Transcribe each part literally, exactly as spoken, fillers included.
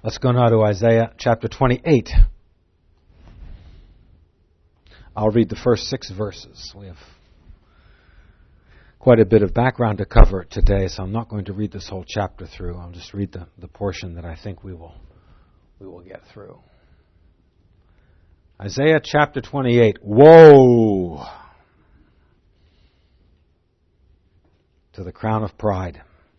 Let's go now to Isaiah chapter twenty-eight. I'll read the first six verses. We have quite a bit of background to cover today, so I'm not going to read this whole chapter through. I'll just read the, the portion that I think we will we will get through. Isaiah chapter twenty-eight. Woe to the crown of pride,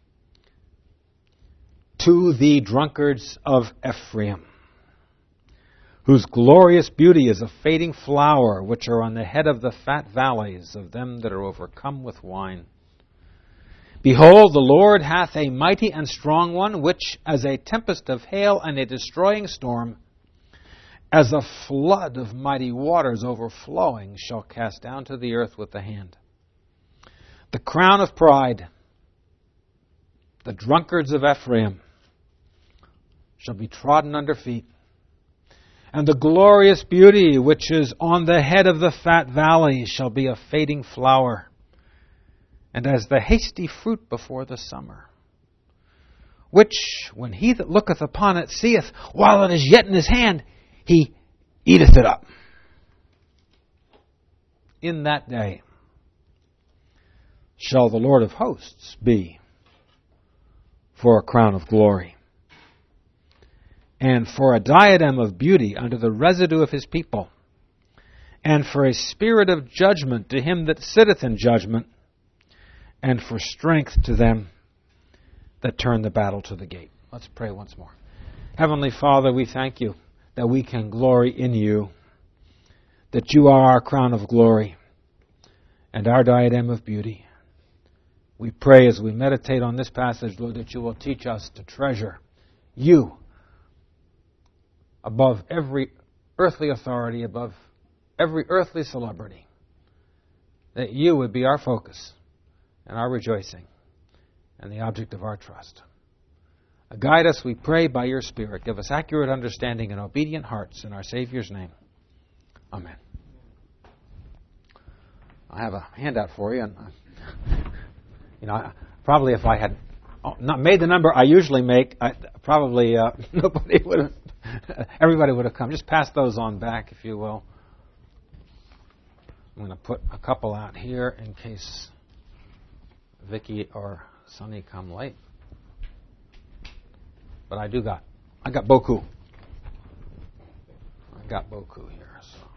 to the drunkards of Ephraim, whose glorious beauty is a fading flower, which are on the head of the fat valleys of them that are overcome with wine. Behold, the Lord hath a mighty and strong one, which as a tempest of hail and a destroying storm, as a flood of mighty waters overflowing, shall cast down to the earth with the hand. The crown of pride, the drunkards of Ephraim, shall be trodden under feet. And the glorious beauty which is on the head of the fat valley shall be a fading flower, and as the hasty fruit before the summer, which, when he that looketh upon it seeth, while it is yet in his hand, he eateth it up. In that day shall the Lord of hosts be for a crown of glory, and for a diadem of beauty unto the residue of his people, and for a spirit of judgment to him that sitteth in judgment, and for strength to them that turn the battle to the gate. Let's pray once more. Heavenly Father, we thank you that we can glory in you, that you are our crown of glory and our diadem of beauty. We pray as we meditate on this passage, Lord, that you will teach us to treasure you above every earthly authority, above every earthly celebrity, that you would be our focus and our rejoicing and the object of our trust. Guide us, we pray, by your Spirit. Give us accurate understanding and obedient hearts in our Savior's name. Amen. I have a handout for you. And, uh, you know, probably if I had not made the number I usually make, I, probably uh, nobody would have, everybody would have come. Just pass those on back, if you will. I'm going to put a couple out here in case Vicky or Sonny come late. But I do got, I got beaucoup. I got beaucoup here.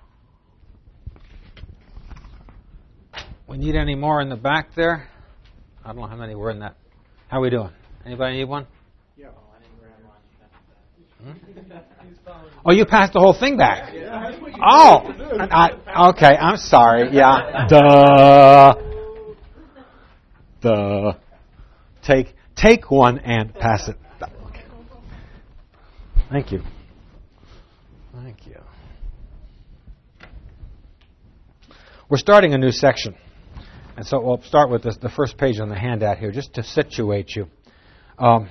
So, we need any more in the back there? I don't know how many were in that. How are we doing? Anybody need one? Yeah, well, I didn't grab one. Hmm? Oh, you passed the whole thing back. Oh, I, okay. I'm sorry. Yeah. Duh. Duh. Take take one and pass it. Okay. Thank you. Thank you. We're starting a new section. And so we'll start with this, the first page on the handout here, just to situate you. Um,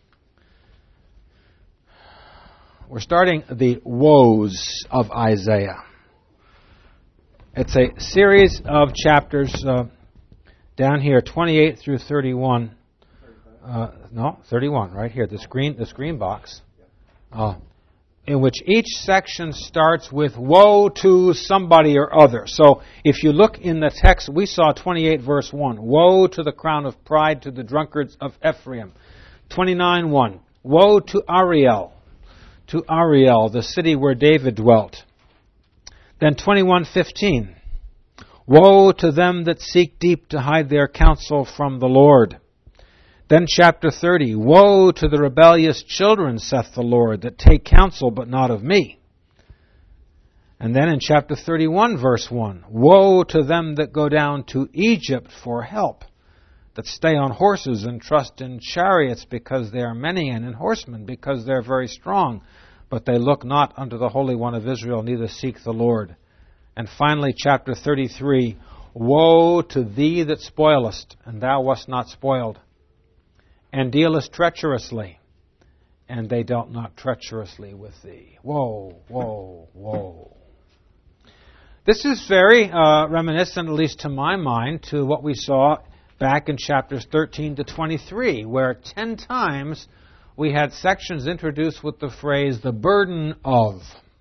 we're starting the woes of Isaiah. It's a series of chapters uh, down here, twenty-eight through thirty-one. Uh, no, thirty-one, right here, the screen, the screen box. Uh, in which each section starts with woe to somebody or other. So if you look in the text, we saw twenty-eight verse one. Woe to the crown of pride to the drunkards of Ephraim. twenty-nine one. Woe to Ariel. To Ariel, the city where David dwelt. Then twenty-one fifteen. Woe to them that seek deep to hide their counsel from the Lord. Then chapter thirty, woe to the rebellious children, saith the Lord, that take counsel, but not of me. And then in chapter thirty-one, verse one, woe to them that go down to Egypt for help, that stay on horses and trust in chariots, because they are many, and in horsemen, because they are very strong. But they look not unto the Holy One of Israel, neither seek the Lord. And finally, chapter thirty-three, woe to thee that spoilest, and thou wast not spoiled, and dealest treacherously, and they dealt not treacherously with thee. Woe, woe, woe. This is very uh, reminiscent, at least to my mind, to what we saw back in chapters thirteen to twenty-three, where ten times we had sections introduced with the phrase, the burden of.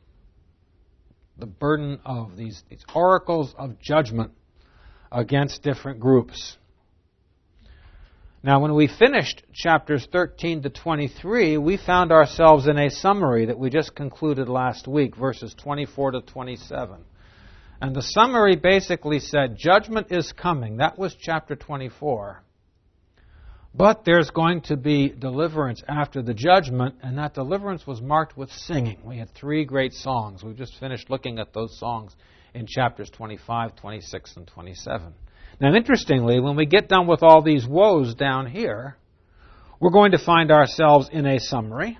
The burden of, these, these oracles of judgment against different groups. Now, when we finished chapters thirteen to twenty-three, we found ourselves in a summary that we just concluded last week, verses twenty-four to twenty-seven. And the summary basically said, judgment is coming. That was chapter twenty-four. But there's going to be deliverance after the judgment, and that deliverance was marked with singing. We had three great songs. We've just finished looking at those songs in chapters twenty-five, twenty-six, and twenty-seven. Now, interestingly, when we get done with all these woes down here, we're going to find ourselves in a summary.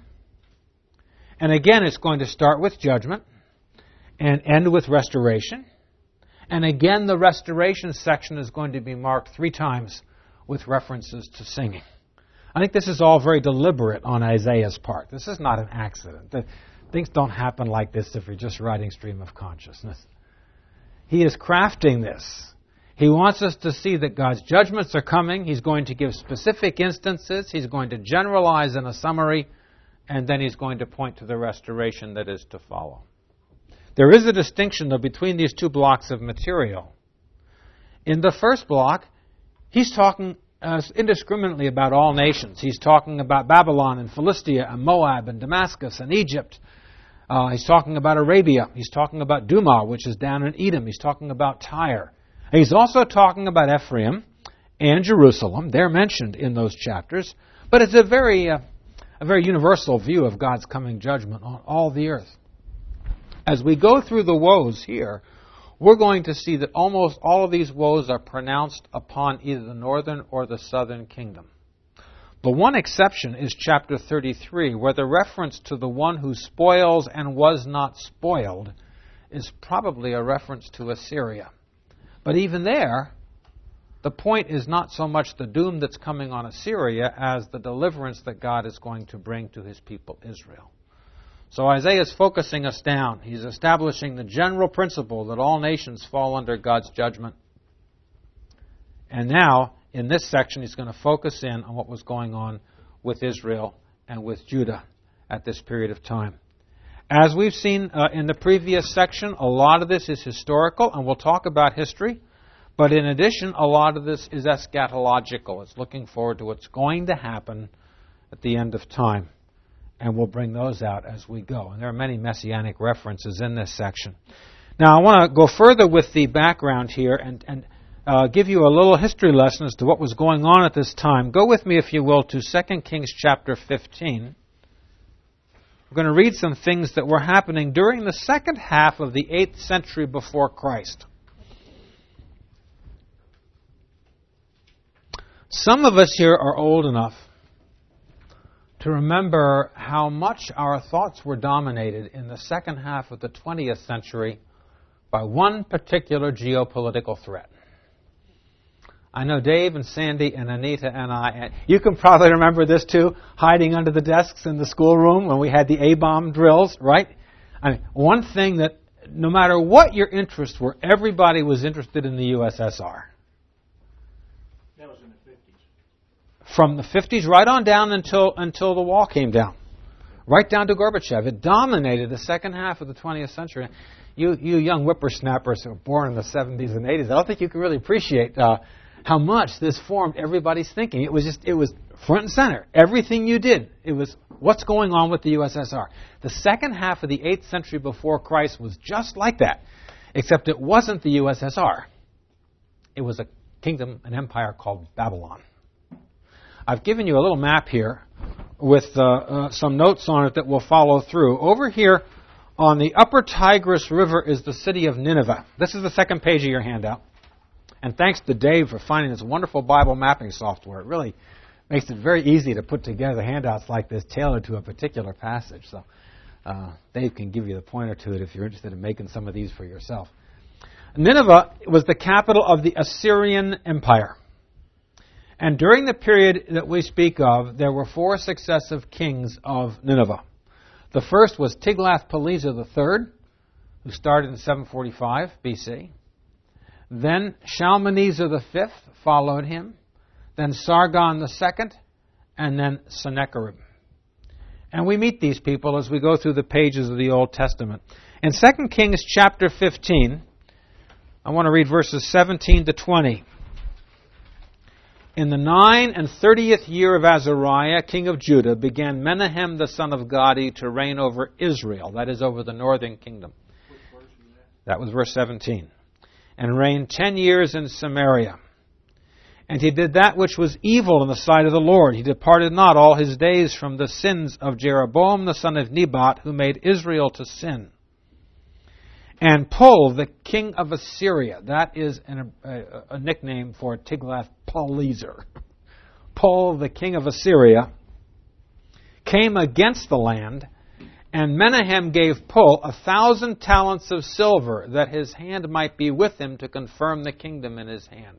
And again, it's going to start with judgment and end with restoration. And again, the restoration section is going to be marked three times with references to singing. I think this is all very deliberate on Isaiah's part. This is not an accident. Things don't happen like this if you're just writing stream of consciousness. He is crafting this. He wants us to see that God's judgments are coming. He's going to give specific instances. He's going to generalize in a summary. And then he's going to point to the restoration that is to follow. There is a distinction, though, between these two blocks of material. In the first block, he's talking uh, indiscriminately about all nations. He's talking about Babylon and Philistia and Moab and Damascus and Egypt. Uh, he's talking about Arabia. He's talking about Duma, which is down in Edom. He's talking about Tyre. He's also talking about Ephraim and Jerusalem. They're mentioned in those chapters. But it's a very, uh, a very universal view of God's coming judgment on all the earth. As we go through the woes here, we're going to see that almost all of these woes are pronounced upon either the northern or the southern kingdom. The one exception is chapter thirty-three, where the reference to the one who spoils and was not spoiled is probably a reference to Assyria. But even there, the point is not so much the doom that's coming on Assyria as the deliverance that God is going to bring to his people Israel. So Isaiah is focusing us down. He's establishing the general principle that all nations fall under God's judgment. And now, in this section, he's going to focus in on what was going on with Israel and with Judah at this period of time. As we've seen uh, in the previous section, a lot of this is historical, and we'll talk about history. But in addition, a lot of this is eschatological. It's looking forward to what's going to happen at the end of time. And we'll bring those out as we go. And there are many messianic references in this section. Now, I want to go further with the background here and, and uh, give you a little history lesson as to what was going on at this time. Go with me, if you will, to Second Kings chapter fifteen. We're going to read some things that were happening during the second half of the eighth century before Christ. Some of us here are old enough to remember how much our thoughts were dominated in the second half of the twentieth century by one particular geopolitical threat. I know Dave and Sandy and Anita and I, and you can probably remember this too, hiding under the desks in the schoolroom when we had the A-bomb drills, right? I mean, one thing that no matter what your interests were, everybody was interested in the U S S R. That was in the fifties. From the fifties right on down until until the wall came down. Right down to Gorbachev. It dominated the second half of the twentieth century. You you young whippersnappers who were born in the seventies and eighties, I don't think you can really appreciate uh, how much this formed everybody's thinking. It was just, it was front and center. Everything you did, it was what's going on with the U S S R. The second half of the eighth century before Christ was just like that, except it wasn't the U S S R. It was a kingdom, an empire called Babylon. I've given you a little map here with uh, uh, some notes on it that we'll follow through. Over here on the upper Tigris River is the city of Nineveh. This is the second page of your handout. And thanks to Dave for finding this wonderful Bible mapping software. It really makes it very easy to put together handouts like this tailored to a particular passage. So uh, Dave can give you the pointer to it if you're interested in making some of these for yourself. Nineveh was the capital of the Assyrian Empire. And during the period that we speak of, there were four successive kings of Nineveh. The first was Tiglath-Pileser the third, who started in seven forty-five B C. Then Shalmaneser the fifth followed him. Then Sargon the second, and then Sennacherib. And we meet these people as we go through the pages of the Old Testament. In Second Kings chapter fifteen, I want to read verses seventeen to twenty. In the nine and thirtieth year of Azariah, king of Judah, began Menahem the son of Gadi to reign over Israel, that is, over the northern kingdom. That was verse seventeen. And reigned ten years in Samaria. And he did that which was evil in the sight of the Lord. He departed not all his days from the sins of Jeroboam the son of Nebat, who made Israel to sin. And Pul, the king of Assyria, that is an, a, a nickname for Tiglath-Pileser. Pul, the king of Assyria, came against the land, and Menahem gave Pul a thousand talents of silver, that his hand might be with him to confirm the kingdom in his hand.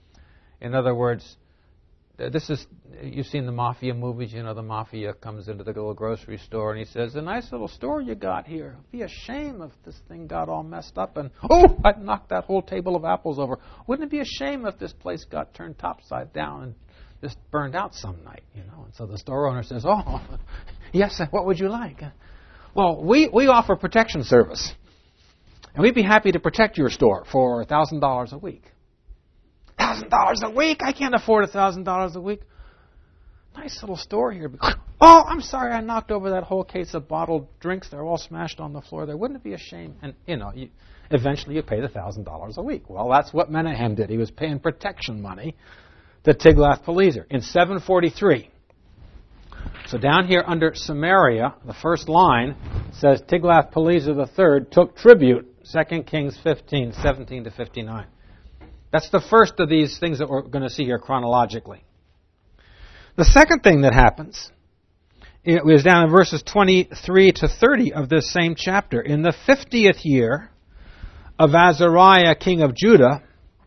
In other words, this is, you've seen the mafia movies, you know, the mafia comes into the little grocery store and he says, a nice little store you got here. It'd be a shame if this thing got all messed up and, oh, I'd knock that whole table of apples over. Wouldn't it be a shame if this place got turned topside down and just burned out some night, you know? And so the store owner says, oh, yes, what would you like? Well, we, we offer protection service. And we'd be happy to protect your store for one thousand dollars a week. one thousand dollars a week? I can't afford one thousand dollars a week. Nice little store here. Oh, I'm sorry, I knocked over that whole case of bottled drinks. They're all smashed on the floor there. Wouldn't it be a shame? And, you know, you, eventually you pay the one thousand dollars a week. Well, that's what Menahem did. He was paying protection money to Tiglath-Pileser in seven forty-three. So down here under Samaria, the first line says Tiglath-Pileser the third took tribute, Second Kings fifteen, seventeen to fifty-nine. That's the first of these things that we're going to see here chronologically. The second thing that happens, it was down in verses twenty-three to thirty of this same chapter. In the fiftieth year of Azariah, king of Judah,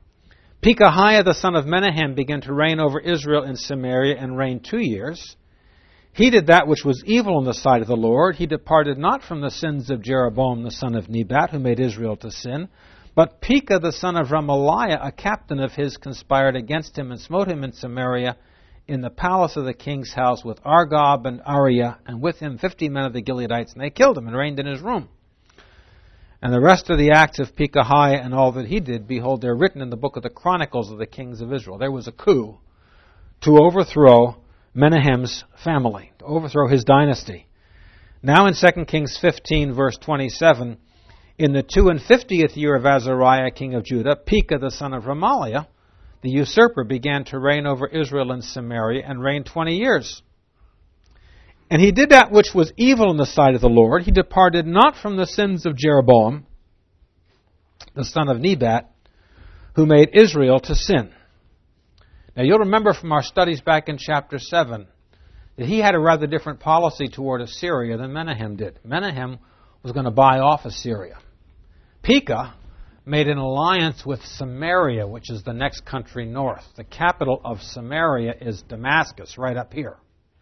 Pekahiah the son of Menahem began to reign over Israel in Samaria and reigned two years. He did that which was evil in the sight of the Lord. He departed not from the sins of Jeroboam the son of Nebat, who made Israel to sin. But Pekah the son of Remaliah, a captain of his, conspired against him and smote him in Samaria in the palace of the king's house with Argob and Ariah, and with him fifty men of the Gileadites, and they killed him and reigned in his room. And the rest of the acts of Pekahiah and all that he did, behold, they're written in the book of the Chronicles of the kings of Israel. There was a coup to overthrow Menahem's family, to overthrow his dynasty. Now in Second Kings fifteen, verse twenty-seven, in the two and fiftieth year of Azariah, king of Judah, Pekah the son of Remaliah, the usurper, began to reign over Israel in Samaria and reigned twenty years. And he did that which was evil in the sight of the Lord. He departed not from the sins of Jeroboam, the son of Nebat, who made Israel to sin. Now you'll remember from our studies back in chapter seven that he had a rather different policy toward Assyria than Menahem did. Menahem was going to buy off Assyria. Pekah made an alliance with Samaria, which is the next country north. The capital of Samaria is Damascus, right up here.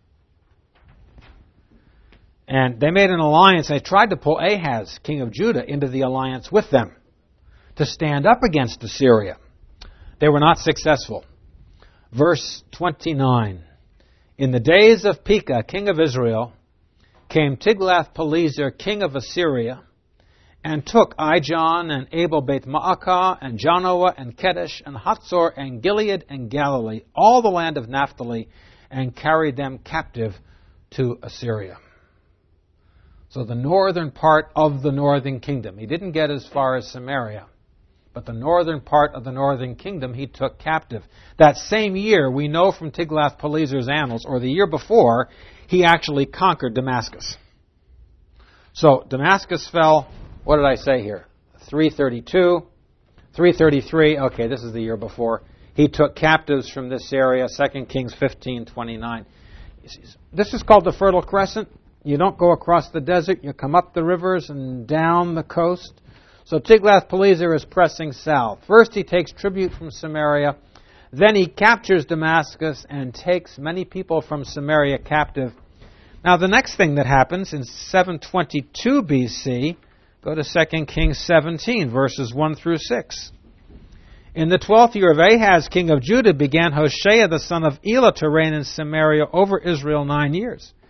And they made an alliance. They tried to pull Ahaz, king of Judah, into the alliance with them to stand up against Assyria. They were not successful. Verse twenty-nine. In the days of Pekah, king of Israel, came Tiglath-Pileser, king of Assyria, and took Ijon and Abel Beth Maacah and Janoah and Kedesh and Hatzor and Gilead and Galilee, all the land of Naphtali, and carried them captive to Assyria. So the northern part of the northern kingdom. He didn't get as far as Samaria, but the northern part of the northern kingdom he took captive. That same year, we know from Tiglath-Pileser's annals, or the year before, he actually conquered Damascus. So Damascus fell, what did I say here? three thirty-two, three thirty-three, okay, this is the year before. He took captives from this area, Second Kings fifteen twenty-nine. This is called the Fertile Crescent. You don't go across the desert, you come up the rivers and down the coast. So Tiglath-Pileser is pressing south. First he takes tribute from Samaria, then he captures Damascus and takes many people from Samaria captive. Now the next thing that happens in seven twenty-two B C, go to Second Kings seventeen, verses one through six. In the twelfth year of Ahaz, king of Judah, began Hoshea the son of Elah to reign in Samaria over Israel nine years.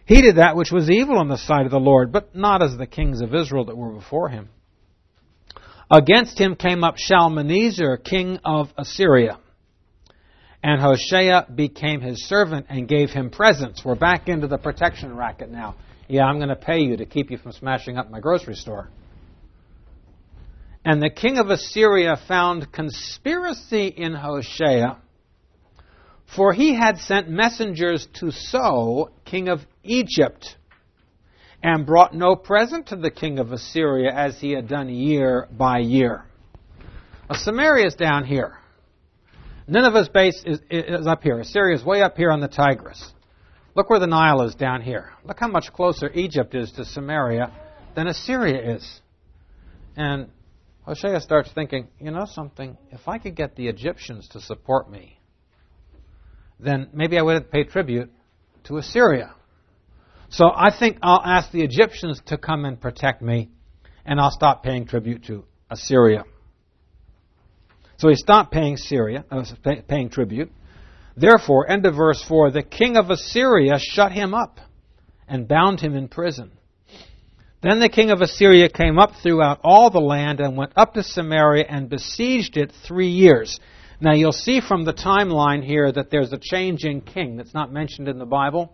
He did that which was evil in the sight of the Lord, but not as the kings of Israel that were before him. Against him came up Shalmaneser, king of Assyria. And Hoshea became his servant and gave him presents. We're back into the protection racket now. Yeah, I'm going to pay you to keep you from smashing up my grocery store. And the king of Assyria found conspiracy in Hoshea, for he had sent messengers to So, king of Egypt, and brought no present to the king of Assyria as he had done year by year. Now, Samaria is down here. Nineveh's base is, is up here. Assyria is way up here on the Tigris. Look where the Nile is down here. Look how much closer Egypt is to Samaria than Assyria is. And Hoshea starts thinking, you know something, if I could get the Egyptians to support me, then maybe I wouldn't pay tribute to Assyria. So I think I'll ask the Egyptians to come and protect me, and I'll stop paying tribute to Assyria. So he stopped paying Syria, uh, paying tribute. Therefore, end of verse four, the king of Assyria shut him up and bound him in prison. Then the king of Assyria came up throughout all the land and went up to Samaria and besieged it three years. Now you'll see from the timeline here that there's a change in king that's not mentioned in the Bible.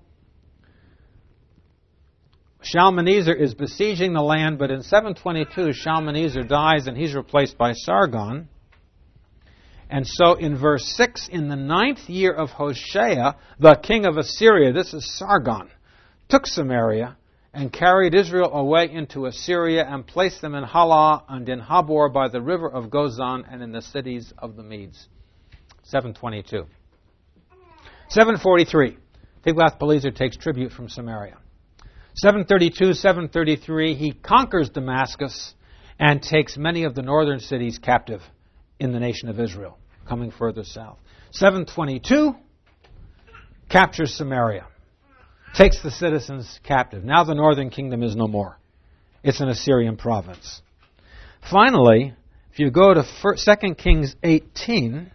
Shalmaneser is besieging the land, but in seven twenty-two Shalmaneser dies and he's replaced by Sargon. And so in verse six, in the ninth year of Hoshea, the king of Assyria, this is Sargon, took Samaria and carried Israel away into Assyria and placed them in Halah and in Habor by the river of Gozan and in the cities of the Medes. seven twenty-two. seven forty-three, Tiglath-Pileser takes tribute from Samaria. seven thirty-two, seven thirty-three, he conquers Damascus and takes many of the northern cities captive in the nation of Israel, coming further south. seven twenty-two, captures Samaria, takes the citizens captive. Now the northern kingdom is no more. It's an Assyrian province. Finally, if you go to Second Kings eighteen,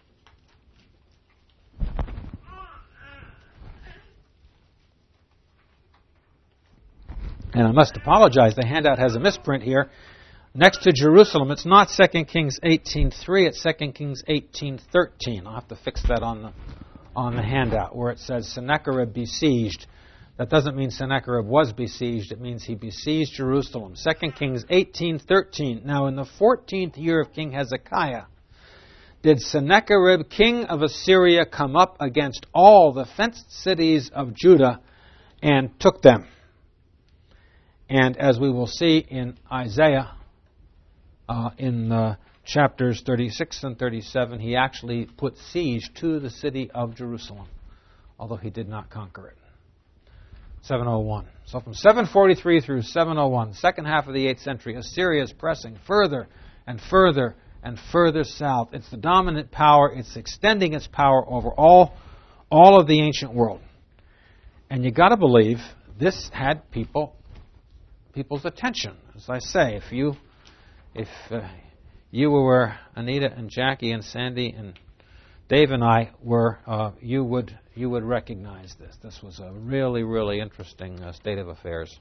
and I must apologize, the handout has a misprint here. Next to Jerusalem, it's not Second Kings eighteen three, it's Second Kings eighteen thirteen. I'll have to fix that on the on the handout, where it says Sennacherib besieged. That doesn't mean Sennacherib was besieged, it means he besieged Jerusalem. Second Kings eighteen thirteen. Now in the fourteenth year of King Hezekiah, did Sennacherib, king of Assyria, come up against all the fenced cities of Judah and took them. And as we will see in Isaiah, Uh, in uh, chapters thirty-six and thirty-seven, he actually put siege to the city of Jerusalem, although he did not conquer it. seven oh one. So from seven forty-three through seven oh one, second half of the eighth century, Assyria is pressing further and further and further south. It's the dominant power. It's extending its power over all, all of the ancient world. And you got to believe this had people, people's attention. As I say, if you If uh, you were where Anita and Jackie and Sandy and Dave and I were, uh, you would you would recognize this. This was a really, really interesting uh, state of affairs.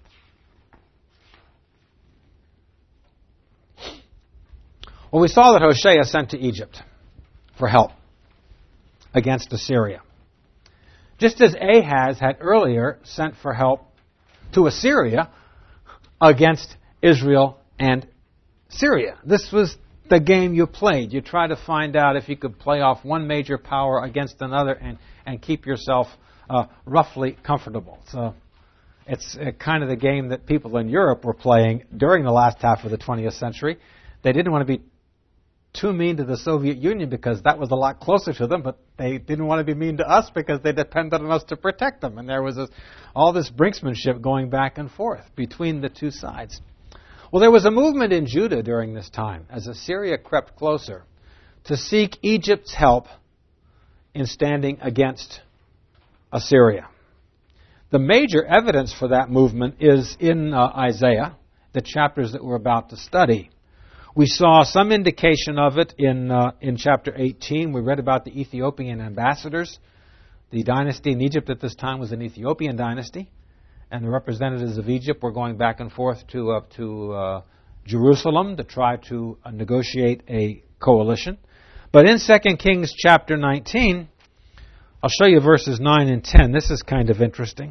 Well, we saw that Hoshea sent to Egypt for help against Assyria, just as Ahaz had earlier sent for help to Assyria against Israel and Syria. This was the game you played. You tried to find out if you could play off one major power against another and, and keep yourself uh, roughly comfortable. So it's uh, kind of the game that people in Europe were playing during the last half of the twentieth century. They didn't want to be too mean to the Soviet Union because that was a lot closer to them, but they didn't want to be mean to us because they depended on us to protect them. And there was this, all this brinksmanship going back and forth between the two sides. Well, there was a movement in Judah during this time, as Assyria crept closer, to seek Egypt's help in standing against Assyria. The major evidence for that movement is in uh, Isaiah, the chapters that we're about to study. We saw some indication of it in uh, in chapter eighteen. We read about the Ethiopian ambassadors. The dynasty in Egypt at this time was an Ethiopian dynasty. and the representatives of Egypt were going back and forth to uh, to uh, Jerusalem to try to uh, negotiate a coalition. But in Second Kings chapter nineteen, I'll show you verses nine and ten. This is kind of interesting.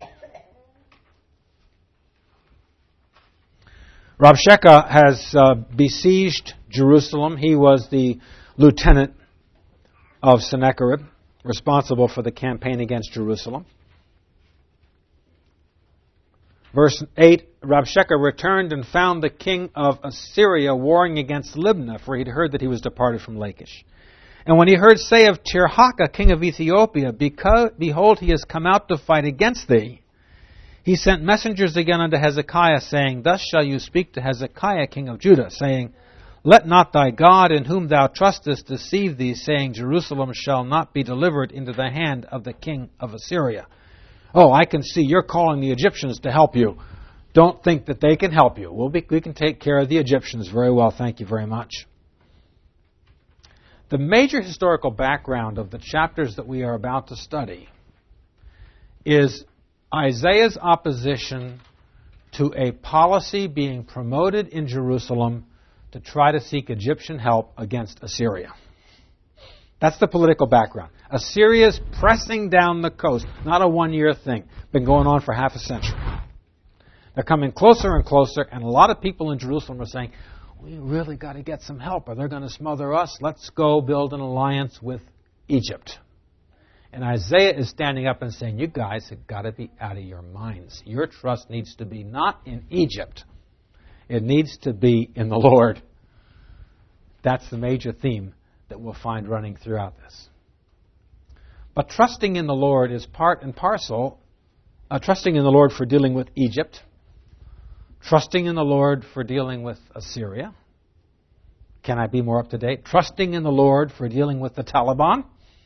Rabshakeh has uh, besieged Jerusalem. He was the lieutenant of Sennacherib, responsible for the campaign against Jerusalem. Verse eight, Rabshakeh returned and found the king of Assyria warring against Libnah, for he had heard that he was departed from Lachish. And when he heard say of Tirhakah, king of Ethiopia, behold, he has come out to fight against thee, he sent messengers again unto Hezekiah, saying, Thus shall you speak to Hezekiah, king of Judah, saying, Let not thy God, in whom thou trustest, deceive thee, saying, Jerusalem shall not be delivered into the hand of the king of Assyria. Oh, I can see you're calling the Egyptians to help you. Don't think that they can help you. We'll be, we can take care of the Egyptians very well, thank you very much. The major historical background of the chapters that we are about to study is Isaiah's opposition to a policy being promoted in Jerusalem to try to seek Egyptian help against Assyria. That's the political background. Assyria's pressing down the coast, not a one-year thing, been going on for half a century. They're coming closer and closer, and a lot of people in Jerusalem are saying, we really got to get some help or they're going to smother us. Let's go build an alliance with Egypt. And Isaiah is standing up and saying, you guys have got to be out of your minds. Your trust needs to be not in Egypt. It needs to be in the Lord. That's the major theme that we'll find running throughout this. But trusting in the Lord is part and parcel. Uh, trusting in the Lord for dealing with Egypt. Trusting in the Lord for dealing with Assyria. Can I be more up to date? Trusting in the Lord for dealing with the Taliban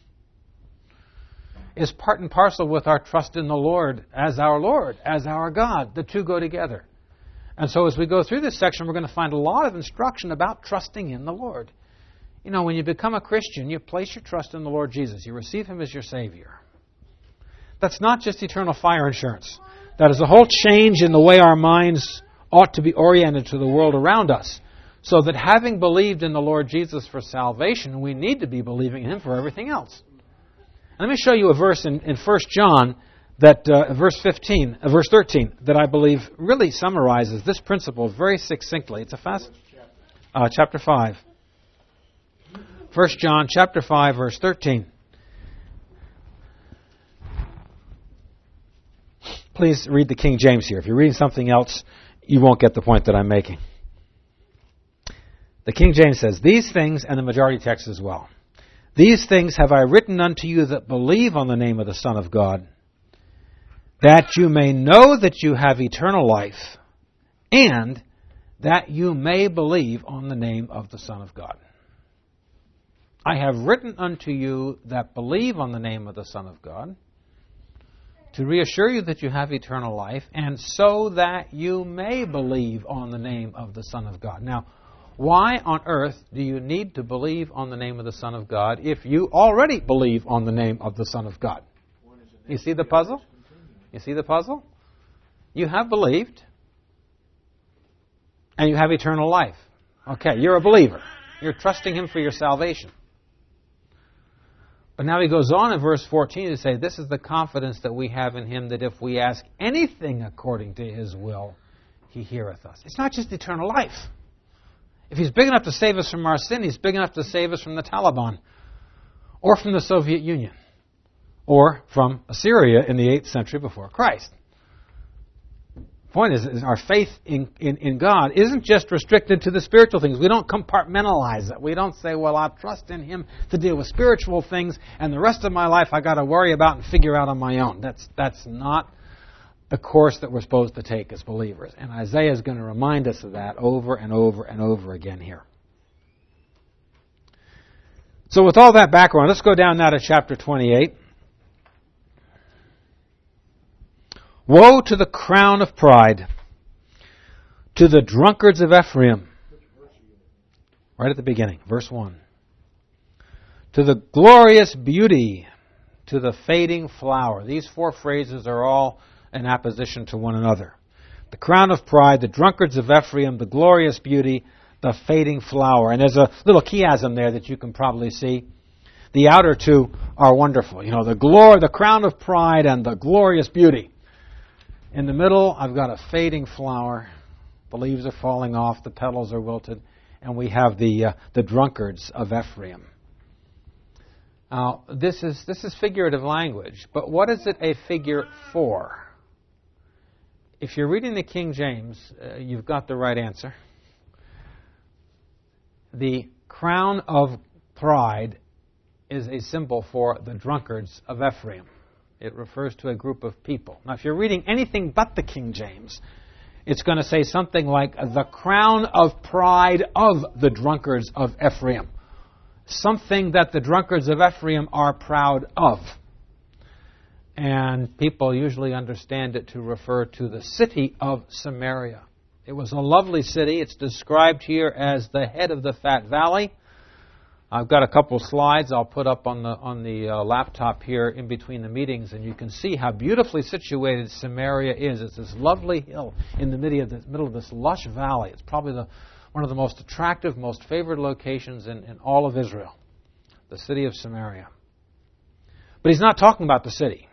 is part and parcel with our trust in the Lord as our Lord, as our God. The two go together. And so as we go through this section, we're going to find a lot of instruction about trusting in the Lord. You know, when you become a Christian, you place your trust in the Lord Jesus. You receive Him as your Savior. That's not just eternal fire insurance. That is a whole change in the way our minds ought to be oriented to the world around us. So that having believed in the Lord Jesus for salvation, we need to be believing in Him for everything else. Let me show you a verse in, in First John, that uh, verse fifteen, uh, verse thirteen, that I believe really summarizes this principle very succinctly. It's a fast, uh, chapter five. First John, chapter five, verse thirteen. Please read the King James here. If you're reading something else, you won't get the point that I'm making. The King James says, These things, and the majority text as well, These things have I written unto you that believe on the name of the Son of God, that you may know that you have eternal life, and that you may believe on the name of the Son of God. I have written unto you that believe on the name of the Son of God, to reassure you that you have eternal life, and so that you may believe on the name of the Son of God. Now, why on earth do you need to believe on the name of the Son of God if you already believe on the name of the Son of God? You see the puzzle? You see the puzzle? You have believed, and you have eternal life. Okay, you're a believer. You're trusting Him for your salvation. But now he goes on in verse fourteen to say, this is the confidence that we have in Him, that if we ask anything according to His will, He heareth us. It's not just eternal life. If He's big enough to save us from our sin, He's big enough to save us from the Taliban, or from the Soviet Union, or from Assyria in the eighth century before Christ. The point is, is our faith in, in, in God isn't just restricted to the spiritual things. We don't compartmentalize it. We don't say, well, I'll trust in Him to deal with spiritual things, and the rest of my life I got to worry about and figure out on my own. That's that's not the course that we're supposed to take as believers. And Isaiah is going to remind us of that over and over and over again here. So with all that background, let's go down now to chapter twenty-eight. Woe to the crown of pride, to the drunkards of Ephraim. Right at the beginning, verse one. To the glorious beauty, to the fading flower. These four phrases are all in opposition to one another. The crown of pride, the drunkards of Ephraim, the glorious beauty, the fading flower. And there's a little chiasm there that you can probably see. The outer two are wonderful. You know, the glory, the crown of pride and the glorious beauty. In the middle, I've got a fading flower. The leaves are falling off, the petals are wilted, and we have the uh, the drunkards of Ephraim. Now, this is this is figurative language, but what is it a figure for? If you're reading the King James, uh, you've got the right answer. The crown of pride is a symbol for the drunkards of Ephraim. It refers to a group of people. Now, if you're reading anything but the King James, it's going to say something like the crown of pride of the drunkards of Ephraim. Something that the drunkards of Ephraim are proud of. And people usually understand it to refer to the city of Samaria. It was a lovely city. It's described here as the head of the fat valley. I've got a couple of slides I'll put up on the on the uh, laptop here in between the meetings, and you can see how beautifully situated Samaria is. It's this lovely hill in the middle of, the, middle of this lush valley. It's probably the, one of the most attractive, most favored locations in, in all of Israel, the city of Samaria. But he's not talking about the city.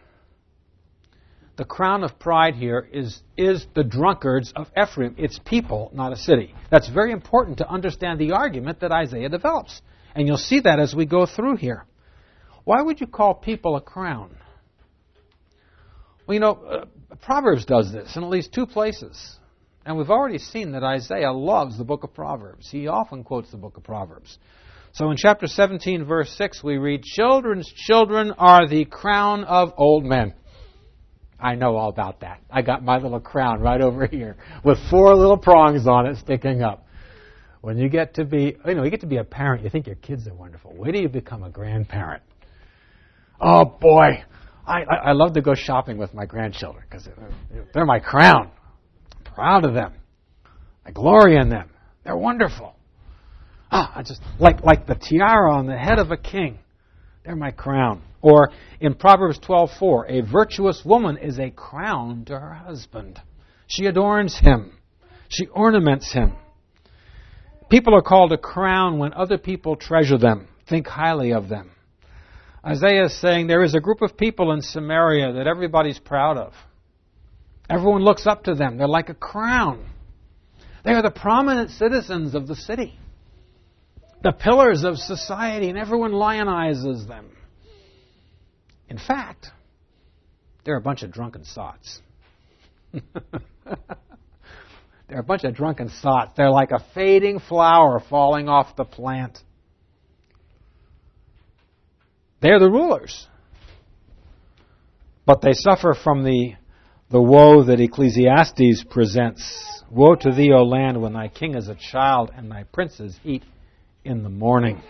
The crown of pride here is, is the drunkards of Ephraim. It's people, not a city. That's very important to understand the argument that Isaiah develops. And you'll see that as we go through here. Why would you call people a crown? Well, you know, uh, Proverbs does this in at least two places. And we've already seen that Isaiah loves the book of Proverbs. He often quotes the book of Proverbs. So in chapter seventeen, verse six, we read, "Children's children are the crown of old men." I know all about that. I got my little crown right over here with four little prongs on it sticking up. When you get to be, you know, you get to be a parent, you think your kids are wonderful. Wait till you become a grandparent. Oh boy, I, I, I love to go shopping with my grandchildren because they're, they're my crown. I'm proud of them. I glory in them. They're wonderful. Ah, I just like like the tiara on the head of a king. They're my crown. Or in Proverbs twelve four, a virtuous woman is a crown to her husband. She adorns him. She ornaments him. People are called a crown when other people treasure them, think highly of them. Isaiah is saying there is a group of people in Samaria that everybody's proud of. Everyone looks up to them. They're like a crown. They are the prominent citizens of the city, the pillars of society, and everyone lionizes them. In fact, they're a bunch of drunken sots. They're a bunch of drunken sots. They're like a fading flower falling off the plant. They're the rulers. But they suffer from the, the woe that Ecclesiastes presents. Woe to thee, O land, when thy king is a child and thy princes eat in the morning.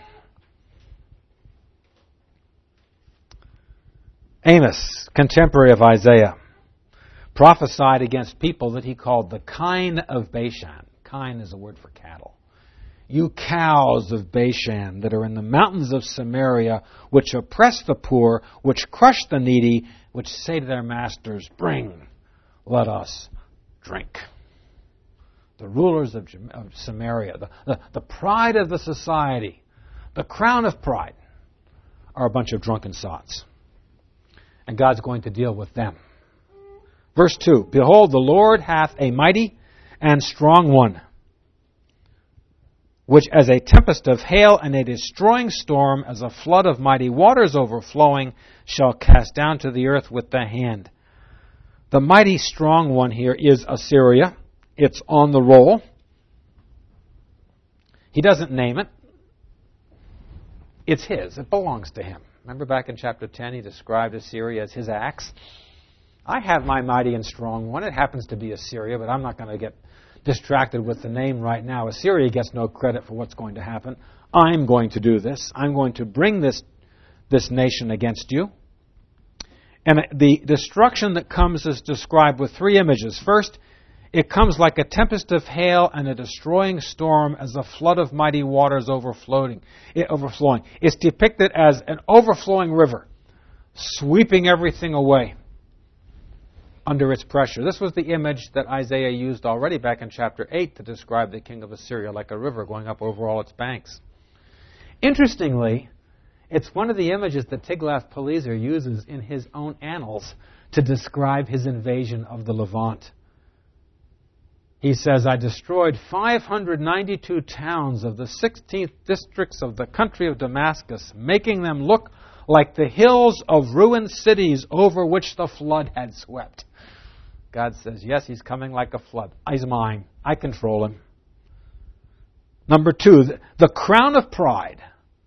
Amos, contemporary of Isaiah, prophesied against people that he called the kine of Bashan. Kine is a word for cattle. You cows of Bashan that are in the mountains of Samaria, which oppress the poor, which crush the needy, which say to their masters, bring, let us drink. The rulers of Samaria, the, the, the pride of the society, the crown of pride, are a bunch of drunken sots. And God's going to deal with them. Verse two, behold, the Lord hath a mighty and strong one, which as a tempest of hail and a destroying storm, as a flood of mighty waters overflowing, shall cast down to the earth with the hand. The mighty strong one here is Assyria. It's on the roll. He doesn't name it. It's his. It belongs to him. Remember back in chapter ten, he described Assyria as his axe. I have my mighty and strong one. It happens to be Assyria, but I'm not going to get distracted with the name right now. Assyria gets no credit for what's going to happen. I'm going to do this. I'm going to bring this, this nation against you. And the destruction that comes is described with three images. First, it comes like a tempest of hail and a destroying storm as a flood of mighty waters overflowing. It, overflowing. It's depicted as an overflowing river, sweeping everything away. under its pressure. This was the image that Isaiah used already back in chapter eight to describe the king of Assyria like a river going up over all its banks. Interestingly, it's one of the images that Tiglath-Pileser uses in his own annals to describe his invasion of the Levant. He says, I destroyed five hundred ninety-two towns of the sixteenth districts of the country of Damascus, making them look like the hills of ruined cities over which the flood had swept. God says, yes, he's coming like a flood. He's mine. I control him. Number two, the, the crown of pride.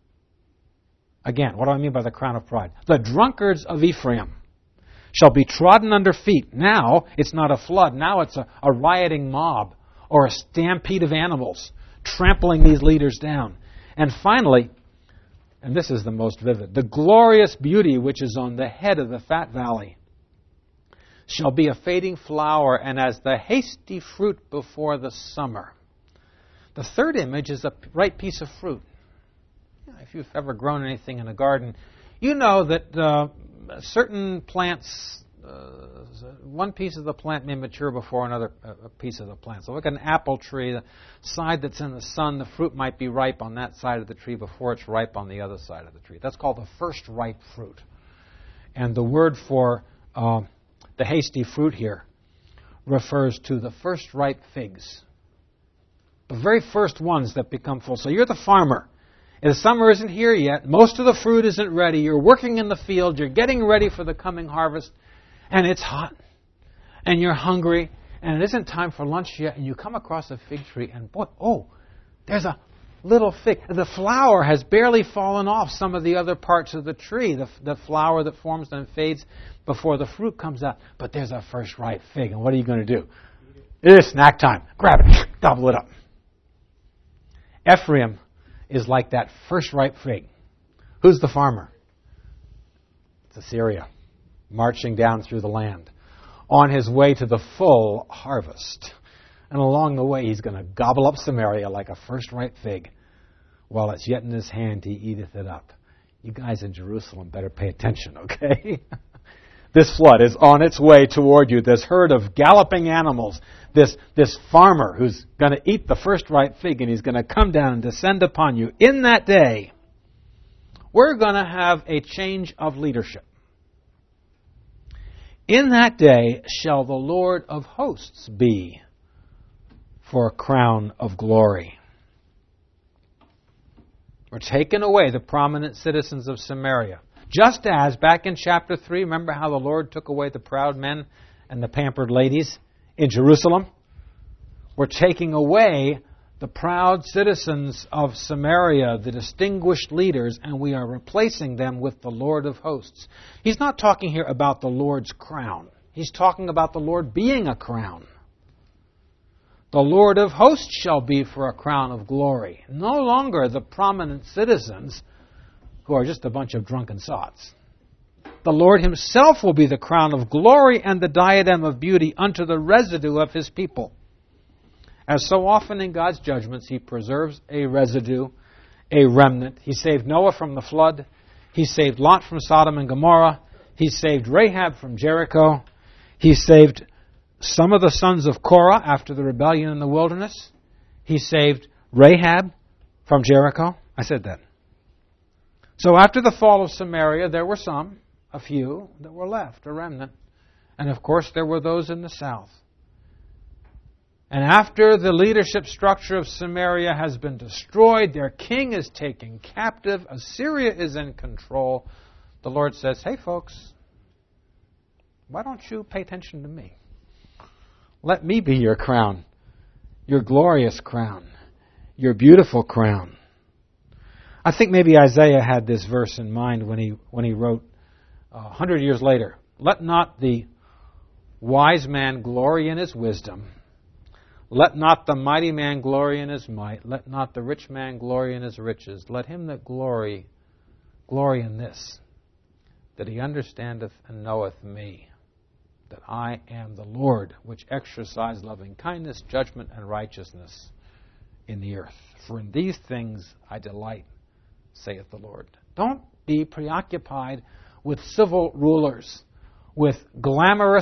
Again, what do I mean by the crown of pride? The drunkards of Ephraim shall be trodden under feet. Now, it's not a flood. Now it's a, a rioting mob or a stampede of animals trampling these leaders down. And finally, and this is the most vivid, the glorious beauty which is on the head of the fat valley shall be a fading flower, and as the hasty fruit before the summer. The third image is a ripe piece of fruit. If you've ever grown anything in a garden, you know that uh, certain plants, uh, one piece of the plant may mature before another uh, piece of the plant. So look at an apple tree, the side that's in the sun, the fruit might be ripe on that side of the tree before it's ripe on the other side of the tree. That's called the first ripe fruit. And the word for uh, the hasty fruit here refers to the first ripe figs. The very first ones that become full. So you're the farmer. The summer isn't here yet. Most of the fruit isn't ready. You're working in the field. You're getting ready for the coming harvest. And it's hot. And you're hungry. And it isn't time for lunch yet. And you come across a fig tree. And boy, oh, there's a little fig. The flower has barely fallen off some of the other parts of the tree. The, the flower that forms and fades before the fruit comes out. But there's a first ripe fig. And what are you going to do? It is snack time. Grab it. Gobble it up. Ephraim is like that first ripe fig. Who's the farmer? It's Assyria, marching down through the land, on his way to the full harvest. And along the way, he's going to gobble up Samaria like a first ripe fig. While it's yet in his hand, he eateth it up. You guys in Jerusalem better pay attention, okay? This flood is on its way toward you. This herd of galloping animals. This, this farmer who's going to eat the first ripe fig, and he's going to come down and descend upon you. In that day, we're going to have a change of leadership. In that day shall the Lord of hosts be for a crown of glory. We're taking away the prominent citizens of Samaria. Just as, back in chapter three, remember how the Lord took away the proud men and the pampered ladies in Jerusalem? We're taking away the proud citizens of Samaria, the distinguished leaders, and we are replacing them with the Lord of hosts. He's not talking here about the Lord's crown. He's talking about the Lord being a crown. The Lord of hosts shall be for a crown of glory. No longer the prominent citizens who are just a bunch of drunken sots. The Lord himself will be the crown of glory and the diadem of beauty unto the residue of his people. As so often in God's judgments, he preserves a residue, a remnant. He saved Noah from the flood. He saved Lot from Sodom and Gomorrah. He saved Rahab from Jericho. He saved some of the sons of Korah after the rebellion in the wilderness. He saved Rahab from Jericho. I said that. So after the fall of Samaria, there were some, a few, that were left, a remnant. And of course, there were those in the south. And after the leadership structure of Samaria has been destroyed, their king is taken captive, Assyria is in control, the Lord says, hey folks, why don't you pay attention to me? Let me be your crown, your glorious crown, your beautiful crown. I think maybe Isaiah had this verse in mind when he when he wrote a uh, hundred years later, let not the wise man glory in his wisdom, let not the mighty man glory in his might, let not the rich man glory in his riches, let him that glory, glory in this, that he understandeth and knoweth me, that I am the Lord, which exercise loving kindness, judgment, and righteousness in the earth. For in these things I delight, saith the Lord. Don't be preoccupied with civil rulers, with glamorous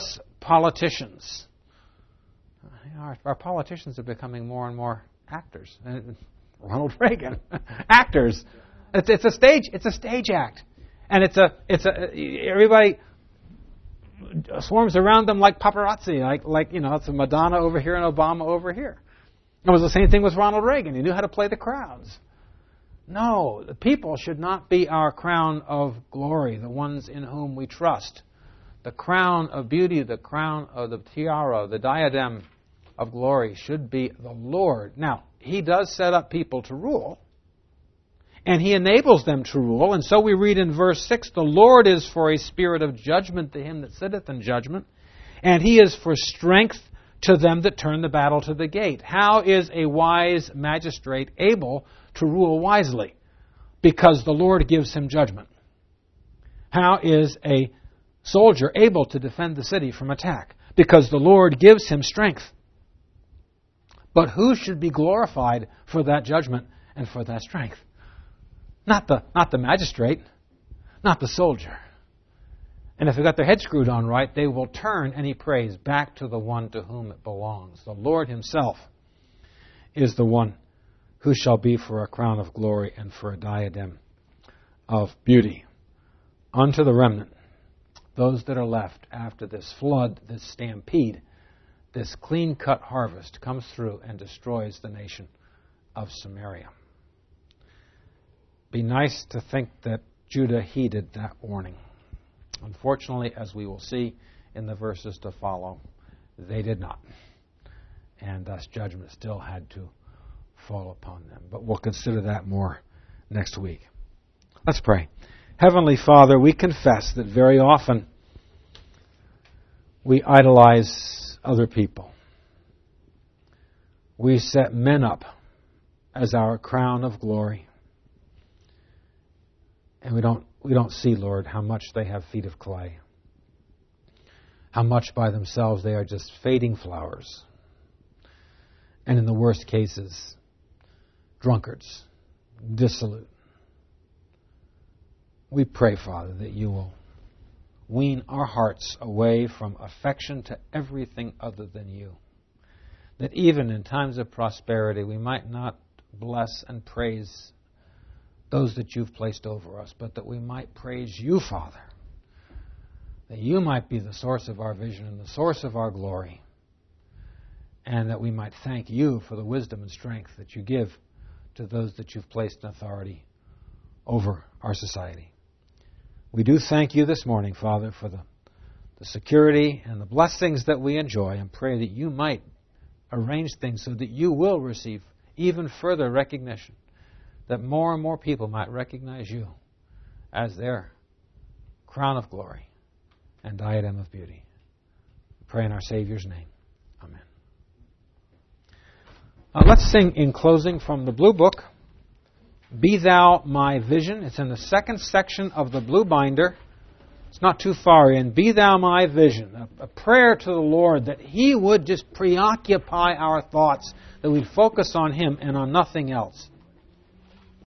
politicians. Our, our politicians are becoming more and more actors. Ronald Reagan, actors. It's, it's a stage. It's a stage act, and it's a it's a everybody swarms around them like paparazzi, like like you know, it's a Madonna over here and Obama over here. It was the same thing with Ronald Reagan. He knew how to play the crowds. No, the people should not be our crown of glory, the ones in whom we trust. The crown of beauty, the crown of the tiara, the diadem of glory should be the Lord. Now, He does set up people to rule, and He enables them to rule. And so we read in verse six, the Lord is for a spirit of judgment to him that sitteth in judgment, and He is for strength to them that turn the battle to the gate. How is a wise magistrate able to rule wisely? Because the Lord gives him judgment. How is a soldier able to defend the city from attack? Because the Lord gives him strength. But who should be glorified for that judgment and for that strength? Not the, not the magistrate, not the soldier. And if they've got their head screwed on right, they will turn any praise back to the one to whom it belongs. The Lord Himself is the one who shall be for a crown of glory and for a diadem of beauty. Unto the remnant, those that are left after this flood, this stampede, this clean-cut harvest comes through and destroys the nation of Samaria. Be nice to think that Judah heeded that warning. Unfortunately, as we will see in the verses to follow, they did not. And thus judgment still had to fall upon them. But we'll consider that more next week. Let's pray. Heavenly Father, we confess that very often we idolize other people. We set men up as our crown of glory. And we don't we don't see, Lord, how much they have feet of clay. How much by themselves they are just fading flowers. And in the worst cases, drunkards, dissolute. We pray, Father, that you will wean our hearts away from affection to everything other than you. That even in times of prosperity, we might not bless and praise those that you've placed over us, but that we might praise you, Father. That you might be the source of our vision and the source of our glory. And that we might thank you for the wisdom and strength that you give to those that you've placed in authority over our society. We do thank you this morning, Father, for the, the security and the blessings that we enjoy, and pray that you might arrange things so that you will receive even further recognition, that more and more people might recognize you as their crown of glory and diadem of beauty. We pray in our Savior's name. Amen. Uh, let's sing in closing from the Blue Book, Be Thou My Vision. It's in the second section of the Blue Binder. It's not too far in. Be Thou My Vision. A, a prayer to the Lord that He would just preoccupy our thoughts, that we'd focus on Him and on nothing else.